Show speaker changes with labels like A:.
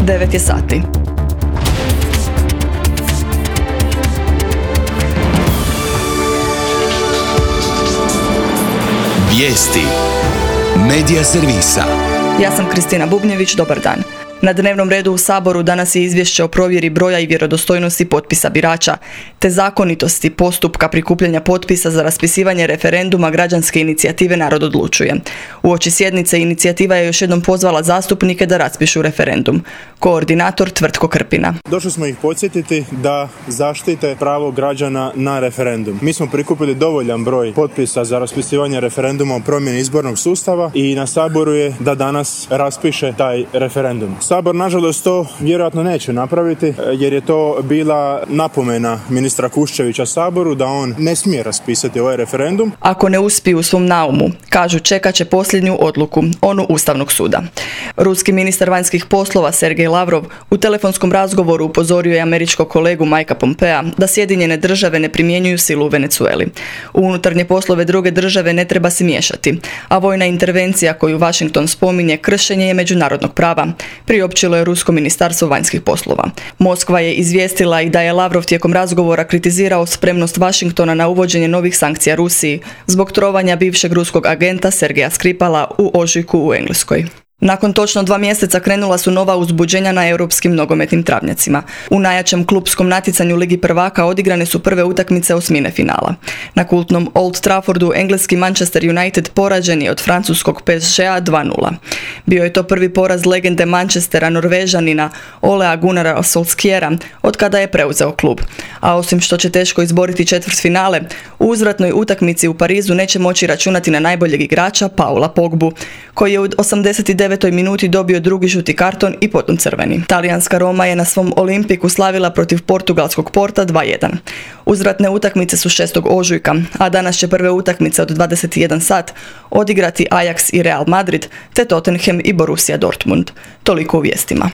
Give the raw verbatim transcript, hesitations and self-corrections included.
A: devet je sati.
B: Vijesti Medija servisa.
A: Ja sam Kristina Bubnjević, dobar dan. Na dnevnom redu u Saboru danas je izvješće o provjeri broja i vjerodostojnosti potpisa birača, te zakonitosti postupka prikupljanja potpisa za raspisivanje referenduma građanske inicijative Narod odlučuje. Uoči sjednice inicijativa je još jednom pozvala zastupnike da raspišu referendum. Koordinator Tvrtko Krpina.
C: Došli smo ih podsjetiti da zaštite pravo građana na referendum. Mi smo prikupili dovoljan broj potpisa za raspisivanje referenduma o promjeni izbornog sustava i na Saboru je da danas raspiše taj referendum. Sabor, nažalost, to vjerojatno neće napraviti, jer je to bila napomena ministra Kuščevića Saboru da on ne smije raspisati ovaj referendum.
A: Ako ne uspiju u svom naumu, kažu, čekat će posljednju odluku, onu Ustavnog suda. Ruski ministar vanjskih poslova Sergej Lavrov u telefonskom razgovoru upozorio je američkog kolegu Mikea Pompea da Sjedinjene države ne primjenjuju silu u Venezueli. U unutarnje poslove druge države ne treba se miješati, a vojna intervencija koju Washington spominje kršenje je međunarodnog prava, priopćilo je Rusko ministarstvo vanjskih poslova. Moskva je izvijestila i da je Lavrov tijekom razgovora kritizirao spremnost Washingtona na uvođenje novih sankcija Rusiji zbog trovanja bivšeg ruskog agenta Sergeja Skripala u ožujku u Engleskoj. Nakon točno dva mjeseca krenula su nova uzbuđenja na europskim nogometnim travnjacima. U najjačem klupskom natjecanju Ligi prvaka odigrane su prve utakmice osmine finala. Na kultnom Old Traffordu engleski Manchester United poražen je od francuskog P S G-a dva nula. Bio je to prvi poraz legende Manchestera, Norvežanina Olea Gunnara Solskjera od kada je preuzeo klub. A osim što će teško izboriti četvrtfinale, u uzvratnoj utakmici u Parizu neće moći računati na najboljeg igrača Paula Pogbu, koji je u osamdeset devetoj minuti dobio drugi žuti karton i potom crveni. Talijanska Roma je na svom Olimpiku slavila protiv portugalskog Porta dva jedan. Uzvratne utakmice su šestog ožujka, a danas će prve utakmice od dvadeset jedan sat odigrati Ajax i Real Madrid, te Tottenham i Borussia Dortmund. Toliko u vijestima.